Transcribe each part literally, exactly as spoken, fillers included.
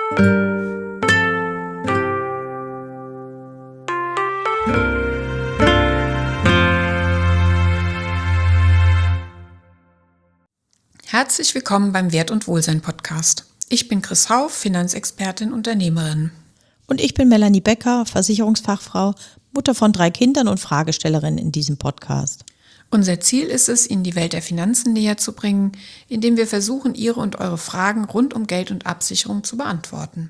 Herzlich willkommen beim Wert und Wohlsein Podcast. Ich bin Chris Hauff, Finanzexpertin, Unternehmerin. Und ich bin Melanie Becker, Versicherungsfachfrau, Mutter von drei Kindern und Fragestellerin in diesem Podcast. Unser Ziel ist es, Ihnen die Welt der Finanzen näher zu bringen, indem wir versuchen, Ihre und eure Fragen rund um Geld und Absicherung zu beantworten.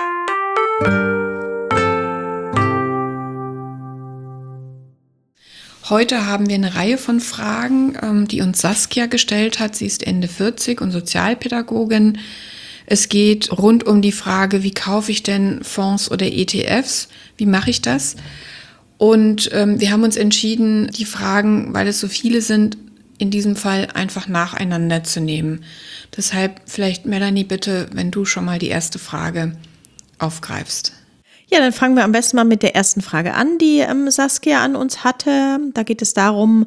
Heute haben wir eine Reihe von Fragen, die uns Saskia gestellt hat. Sie ist Ende vierzig und Sozialpädagogin. Es geht rund um die Frage, wie kaufe ich denn Fonds oder E T Fs? Wie mache ich das? Und ähm, wir haben uns entschieden, die Fragen, weil es so viele sind, in diesem Fall einfach nacheinander zu nehmen. Deshalb vielleicht, Melanie, bitte, wenn du schon mal die erste Frage aufgreifst. Ja, dann fangen wir am besten mal mit der ersten Frage an, die ähm, Saskia an uns hatte. Da geht es darum,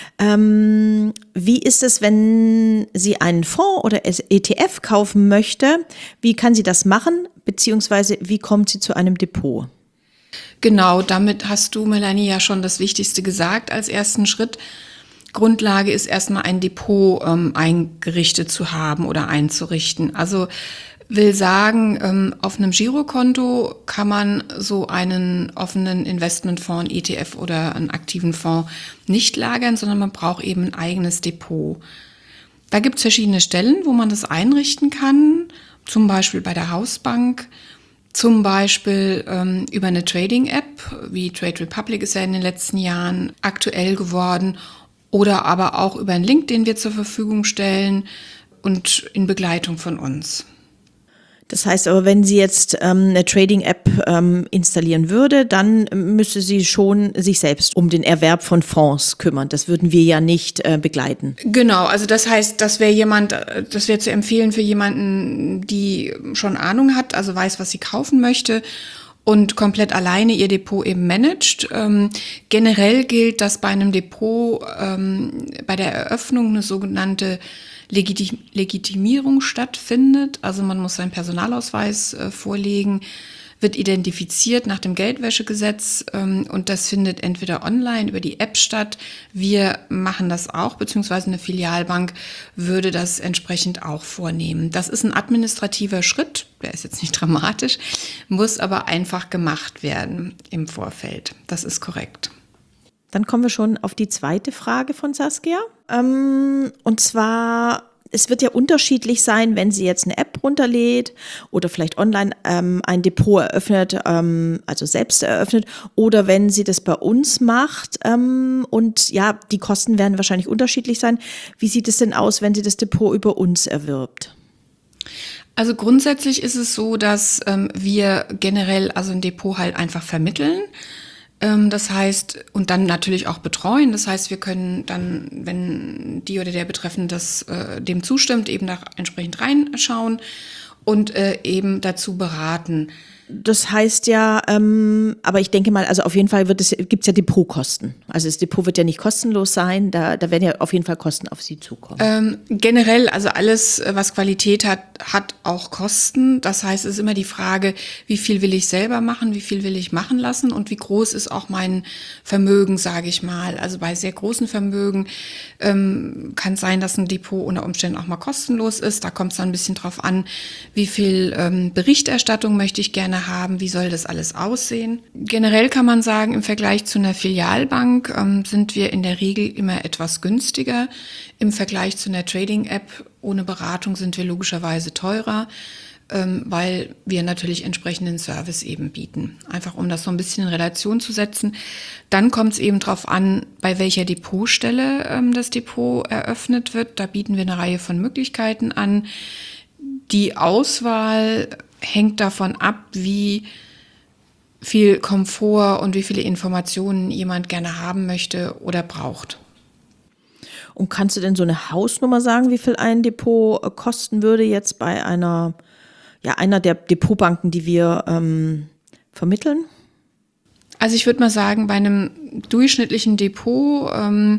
ähm, wie ist es, wenn sie einen Fonds oder E T F kaufen möchte? Wie kann sie das machen, beziehungsweise wie kommt sie zu einem Depot? Genau, damit hast du, Melanie, ja schon das Wichtigste gesagt als ersten Schritt. Grundlage ist erstmal ein Depot ähm, eingerichtet zu haben oder einzurichten. Also will sagen, ähm, auf einem Girokonto kann man so einen offenen Investmentfonds, E T F oder einen aktiven Fonds nicht lagern, sondern man braucht eben ein eigenes Depot. Da gibt es verschiedene Stellen, wo man das einrichten kann, zum Beispiel bei der Hausbank, zum Beispiel ähm, über eine Trading-App, wie Trade Republic ist ja in den letzten Jahren aktuell geworden, oder aber auch über einen Link, den wir zur Verfügung stellen und in Begleitung von uns. Das heißt aber, wenn sie jetzt ähm, eine Trading-App ähm, installieren würde, dann müsste sie schon sich selbst um den Erwerb von Fonds kümmern. Das würden wir ja nicht äh, begleiten. Genau, also das heißt, das wäre jemand, das wäre zu empfehlen für jemanden, die schon Ahnung hat, also weiß, was sie kaufen möchte und komplett alleine ihr Depot eben managt. Ähm, generell gilt, dass bei einem Depot ähm, bei der Eröffnung eine sogenannte Legitim- Legitimierung stattfindet. Also man muss seinen Personalausweis äh, vorlegen, wird identifiziert nach dem Geldwäschegesetz ähm, und das findet entweder online über die App statt. Wir machen das auch, beziehungsweise eine Filialbank würde das entsprechend auch vornehmen. Das ist ein administrativer Schritt, der ist jetzt nicht dramatisch, muss aber einfach gemacht werden im Vorfeld. Das ist korrekt. Dann kommen wir schon auf die zweite Frage von Saskia. Ähm, und zwar, es wird ja unterschiedlich sein, wenn sie jetzt eine App runterlädt oder vielleicht online ähm, ein Depot eröffnet, ähm, also selbst eröffnet, oder wenn sie das bei uns macht. Ähm, und ja, die Kosten werden wahrscheinlich unterschiedlich sein. Wie sieht es denn aus, wenn sie das Depot über uns erwirbt? Also grundsätzlich ist es so, dass ähm, wir generell also ein Depot halt einfach vermitteln. Das heißt, und dann natürlich auch betreuen. Das heißt, wir können dann, wenn die oder der Betreffende das äh, dem zustimmt, eben da entsprechend reinschauen und äh, eben dazu beraten. Das heißt ja, ähm, aber ich denke mal, also auf jeden Fall wird es, gibt's ja Depotkosten. Also das Depot wird ja nicht kostenlos sein, da, da werden ja auf jeden Fall Kosten auf Sie zukommen. Ähm, generell, also alles, was Qualität hat, hat auch Kosten. Das heißt, es ist immer die Frage, wie viel will ich selber machen, wie viel will ich machen lassen und wie groß ist auch mein Vermögen, sage ich mal. Also bei sehr großen Vermögen ähm, kann es sein, dass ein Depot unter Umständen auch mal kostenlos ist. Da kommt es dann ein bisschen drauf an, wie viel ähm, Berichterstattung möchte ich gerne haben, wie soll das alles aussehen. Generell kann man sagen, im Vergleich zu einer Filialbank ähm, sind wir in der Regel immer etwas günstiger. Im Vergleich zu einer Trading-App ohne Beratung sind wir logischerweise teurer, ähm, weil wir natürlich entsprechenden Service eben bieten. Einfach um das so ein bisschen in Relation zu setzen. Dann kommt es eben darauf an, bei welcher Depotstelle ähm, das Depot eröffnet wird. Da bieten wir eine Reihe von Möglichkeiten an. Die Auswahl hängt davon ab, wie viel Komfort und wie viele Informationen jemand gerne haben möchte oder braucht. Und kannst du denn so eine Hausnummer sagen, wie viel ein Depot kosten würde jetzt bei einer, ja, einer der Depotbanken, die wir ähm, vermitteln? Also ich würde mal sagen, bei einem durchschnittlichen Depot ähm,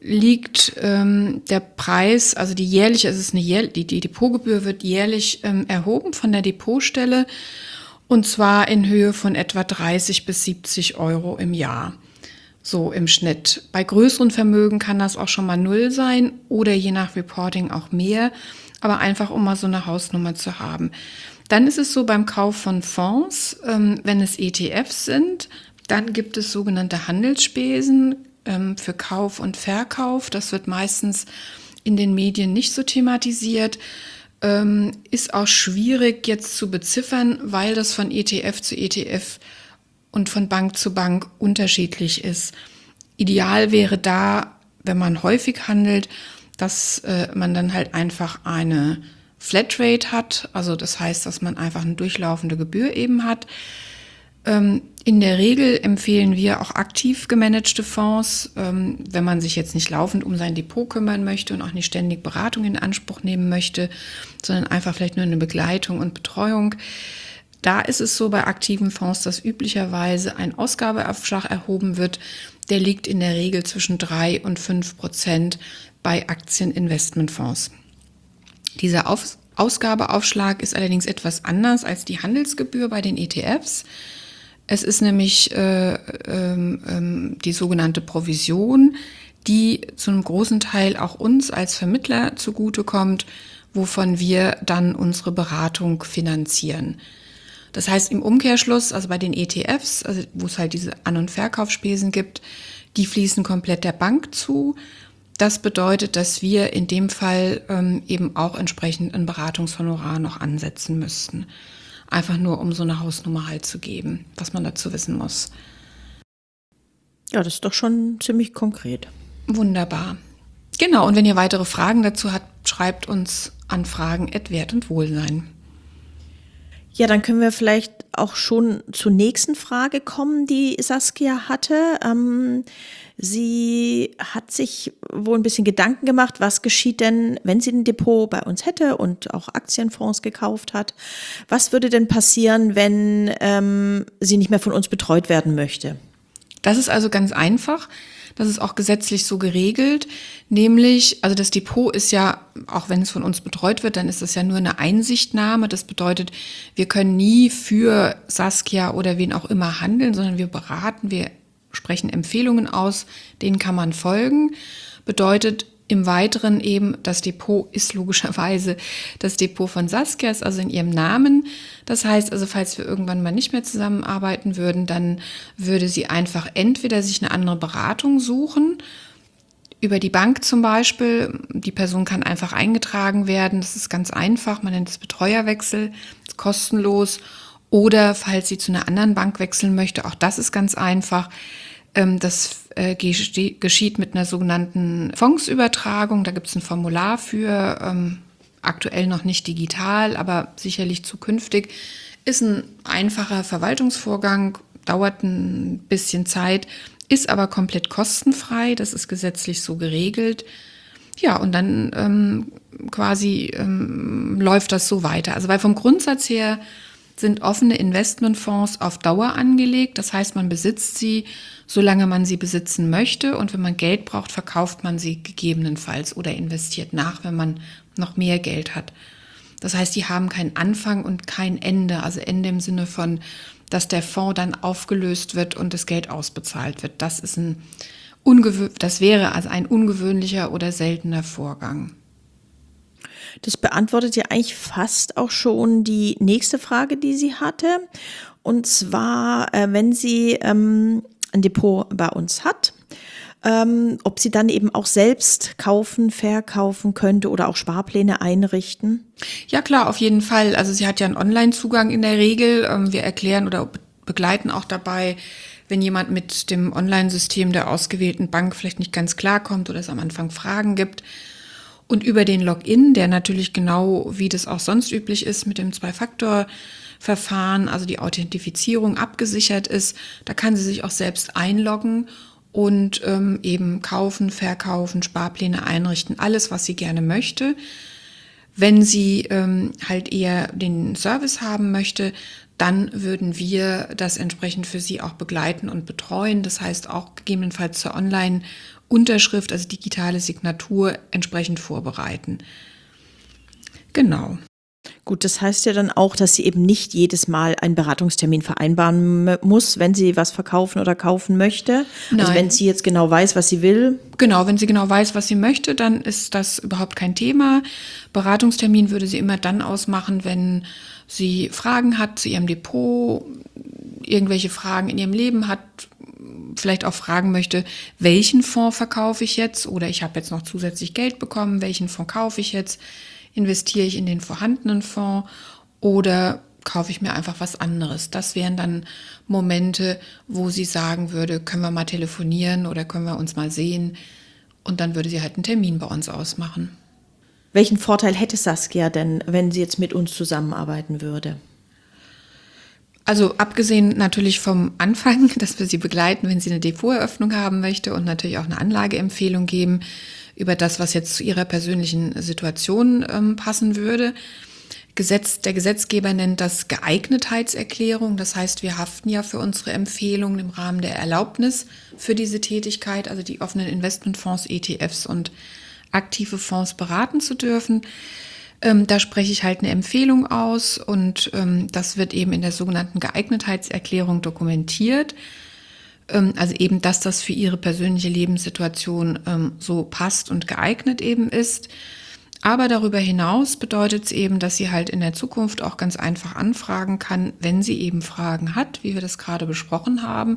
liegt ähm, der Preis, also die jährliche, es ist eine jähr, die, die Depotgebühr wird jährlich ähm, erhoben von der Depotstelle und zwar in Höhe von etwa dreißig bis siebzig Euro im Jahr. So im Schnitt. Bei größeren Vermögen kann das auch schon mal null sein oder je nach Reporting auch mehr, aber einfach um mal so eine Hausnummer zu haben. Dann ist es so beim Kauf von Fonds, ähm, wenn es E T Fs sind, dann gibt es sogenannte Handelsspesen ähm, für Kauf und Verkauf. Das wird meistens in den Medien nicht so thematisiert. Ähm, ist auch schwierig jetzt zu beziffern, weil das von E T F zu E T F und von Bank zu Bank unterschiedlich ist. Ideal wäre da, wenn man häufig handelt, dass äh, man dann halt einfach eine Flatrate hat. Also das heißt, dass man einfach eine durchlaufende Gebühr eben hat. Ähm, in der Regel empfehlen wir auch aktiv gemanagte Fonds, ähm, wenn man sich jetzt nicht laufend um sein Depot kümmern möchte und auch nicht ständig Beratung in Anspruch nehmen möchte, sondern einfach vielleicht nur eine Begleitung und Betreuung. Da ist es so bei aktiven Fonds, dass üblicherweise ein Ausgabeaufschlag erhoben wird. Der liegt in der Regel zwischen drei und fünf Prozent bei Aktieninvestmentfonds. Dieser Auf- Ausgabeaufschlag ist allerdings etwas anders als die Handelsgebühr bei den E T Fs. Es ist nämlich äh, ähm, die sogenannte Provision, die zu einem großen Teil auch uns als Vermittler zugutekommt, wovon wir dann unsere Beratung finanzieren. Das heißt im Umkehrschluss, also bei den E T Fs, also wo es halt diese An- und Verkaufsspesen gibt, die fließen komplett der Bank zu. Das bedeutet, dass wir in dem Fall ähm, eben auch entsprechend ein Beratungshonorar noch ansetzen müssten. Einfach nur, um so eine Hausnummer halt zu geben, was man dazu wissen muss. Ja, das ist doch schon ziemlich konkret. Wunderbar. Genau, und wenn ihr weitere Fragen dazu habt, schreibt uns an fragen at wert und wohlsein. Ja, dann können wir vielleicht auch schon zur nächsten Frage kommen, die Saskia hatte. Ähm, sie hat sich wohl ein bisschen Gedanken gemacht, was geschieht denn, wenn sie ein Depot bei uns hätte und auch Aktienfonds gekauft hat. Was würde denn passieren, wenn ähm, sie nicht mehr von uns betreut werden möchte? Das ist also ganz einfach. Das ist auch gesetzlich so geregelt, nämlich, also das Depot ist ja, auch wenn es von uns betreut wird, dann ist das ja nur eine Einsichtnahme. Das bedeutet, wir können nie für Saskia oder wen auch immer handeln, sondern wir beraten, wir sprechen Empfehlungen aus, denen kann man folgen. Bedeutet im Weiteren eben, das Depot ist logischerweise das Depot von Saskia, ist also in ihrem Namen. Das heißt also, falls wir irgendwann mal nicht mehr zusammenarbeiten würden, dann würde sie einfach entweder sich eine andere Beratung suchen, über die Bank zum Beispiel. Die Person kann einfach eingetragen werden, das ist ganz einfach, man nennt es Betreuerwechsel, ist kostenlos. Oder falls sie zu einer anderen Bank wechseln möchte, auch das ist ganz einfach. Das geschieht mit einer sogenannten Fondsübertragung. Da gibt es ein Formular für, ähm, aktuell noch nicht digital, aber sicherlich zukünftig. Ist ein einfacher Verwaltungsvorgang, dauert ein bisschen Zeit, ist aber komplett kostenfrei. Das ist gesetzlich so geregelt. Ja, und dann ähm, quasi ähm, läuft das so weiter. Also weil vom Grundsatz her sind offene Investmentfonds auf Dauer angelegt. Das heißt, man besitzt sie, solange man sie besitzen möchte. Und wenn man Geld braucht, verkauft man sie gegebenenfalls oder investiert nach, wenn man noch mehr Geld hat. Das heißt, die haben keinen Anfang und kein Ende. Also Ende im Sinne von, dass der Fonds dann aufgelöst wird und das Geld ausbezahlt wird. Das ist ein ungewö- das wäre also ein ungewöhnlicher oder seltener Vorgang. Das beantwortet ja eigentlich fast auch schon die nächste Frage, die sie hatte. Und zwar, äh, wenn sie ähm, ein Depot bei uns hat, ähm, ob sie dann eben auch selbst kaufen, verkaufen könnte oder auch Sparpläne einrichten. Ja klar, auf jeden Fall. Also sie hat ja einen Online-Zugang in der Regel. Ähm, wir erklären oder be- begleiten auch dabei, wenn jemand mit dem Online-System der ausgewählten Bank vielleicht nicht ganz klarkommt oder es am Anfang Fragen gibt. Und über den Login, der natürlich genau wie das auch sonst üblich ist mit dem Zwei-Faktor-Verfahren, also die Authentifizierung abgesichert ist, da kann sie sich auch selbst einloggen und ähm, eben kaufen, verkaufen, Sparpläne einrichten, alles, was sie gerne möchte. Wenn sie ähm, halt eher den Service haben möchte, dann würden wir das entsprechend für sie auch begleiten und betreuen. Das heißt auch gegebenenfalls zur Online-Unterschrift, also digitale Signatur, entsprechend vorbereiten. Genau. Gut, das heißt ja dann auch, dass sie eben nicht jedes Mal einen Beratungstermin vereinbaren m- muss, wenn sie was verkaufen oder kaufen möchte. Also Nein. wenn sie jetzt genau weiß, was sie will. Genau, wenn sie genau weiß, was sie möchte, dann ist das überhaupt kein Thema. Beratungstermin würde sie immer dann ausmachen, wenn sie Fragen hat zu ihrem Depot, irgendwelche Fragen in ihrem Leben hat, vielleicht auch fragen möchte, welchen Fonds verkaufe ich jetzt oder ich habe jetzt noch zusätzlich Geld bekommen, welchen Fonds kaufe ich jetzt, investiere ich in den vorhandenen Fonds oder kaufe ich mir einfach was anderes. Das wären dann Momente, wo sie sagen würde, können wir mal telefonieren oder können wir uns mal sehen, und dann würde sie halt einen Termin bei uns ausmachen. Welchen Vorteil hätte Saskia denn, wenn sie jetzt mit uns zusammenarbeiten würde? Also abgesehen natürlich vom Anfang, dass wir sie begleiten, wenn sie eine Depoteröffnung haben möchte und natürlich auch eine Anlageempfehlung geben über das, was jetzt zu ihrer persönlichen Situation ähm, passen würde. Gesetz, der Gesetzgeber nennt das Geeignetheitserklärung. Das heißt, wir haften ja für unsere Empfehlungen im Rahmen der Erlaubnis für diese Tätigkeit, also die offenen Investmentfonds, E T Fs und aktive Fonds beraten zu dürfen. Ähm, da spreche ich halt eine Empfehlung aus und ähm, das wird eben in der sogenannten Geeignetheitserklärung dokumentiert. Ähm, also eben, dass das für ihre persönliche Lebenssituation ähm, so passt und geeignet eben ist. Aber darüber hinaus bedeutet es eben, dass sie halt in der Zukunft auch ganz einfach anfragen kann, wenn sie eben Fragen hat, wie wir das gerade besprochen haben.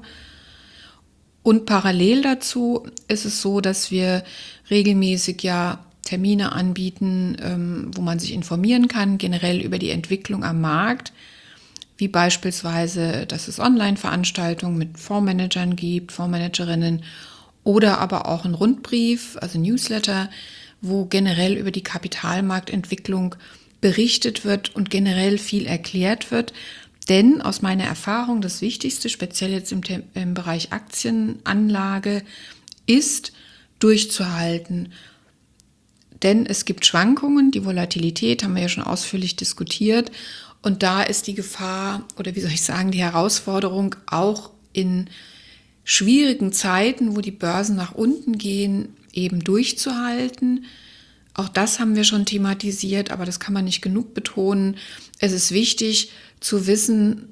Und parallel dazu ist es so, dass wir regelmäßig ja Termine anbieten, ähm, wo man sich informieren kann, generell über die Entwicklung am Markt, wie beispielsweise, dass es Online-Veranstaltungen mit Fondsmanagern gibt, Fondsmanagerinnen oder aber auch ein Rundbrief, also Newsletter, wo generell über die Kapitalmarktentwicklung berichtet wird und generell viel erklärt wird. Denn aus meiner Erfahrung das Wichtigste, speziell jetzt im, im Bereich Aktienanlage, ist durchzuhalten. Denn es gibt Schwankungen, die Volatilität haben wir ja schon ausführlich diskutiert. Und da ist die Gefahr oder wie soll ich sagen, die Herausforderung auch in schwierigen Zeiten, wo die Börsen nach unten gehen, eben durchzuhalten. Auch das haben wir schon thematisiert, aber das kann man nicht genug betonen. Es ist wichtig zu wissen,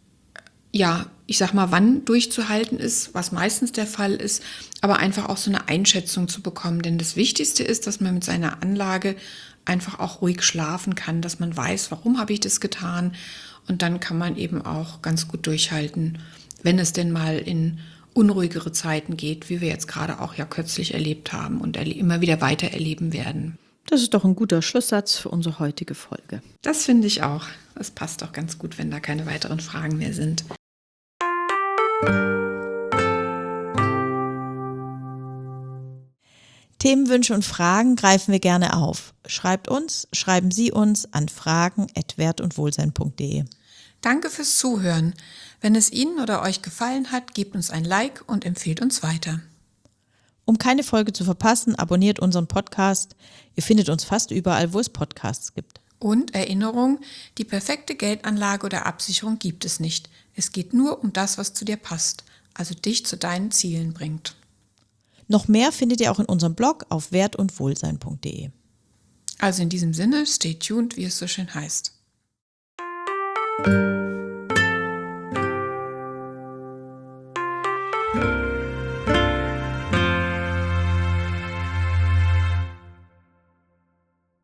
ja, ich sag mal, wann durchzuhalten ist, was meistens der Fall ist, aber einfach auch so eine Einschätzung zu bekommen. Denn das Wichtigste ist, dass man mit seiner Anlage einfach auch ruhig schlafen kann, dass man weiß, warum habe ich das getan. Und dann kann man eben auch ganz gut durchhalten, wenn es denn mal in unruhigere Zeiten geht, wie wir jetzt gerade auch ja kürzlich erlebt haben und erle- immer wieder weiter erleben werden. Das ist doch ein guter Schlusssatz für unsere heutige Folge. Das finde ich auch. Das passt doch ganz gut, wenn da keine weiteren Fragen mehr sind. Themenwünsche und Fragen greifen wir gerne auf. Schreibt uns, schreiben Sie uns an fragen at wert und wohlsein punkt de. Danke fürs Zuhören. Wenn es Ihnen oder euch gefallen hat, gebt uns ein Like und empfehlt uns weiter. Um keine Folge zu verpassen, abonniert unseren Podcast. Ihr findet uns fast überall, wo es Podcasts gibt. Und Erinnerung, die perfekte Geldanlage oder Absicherung gibt es nicht. Es geht nur um das, was zu dir passt, also dich zu deinen Zielen bringt. Noch mehr findet ihr auch in unserem Blog auf wert und wohlsein punkt de. Also in diesem Sinne, stay tuned, wie es so schön heißt.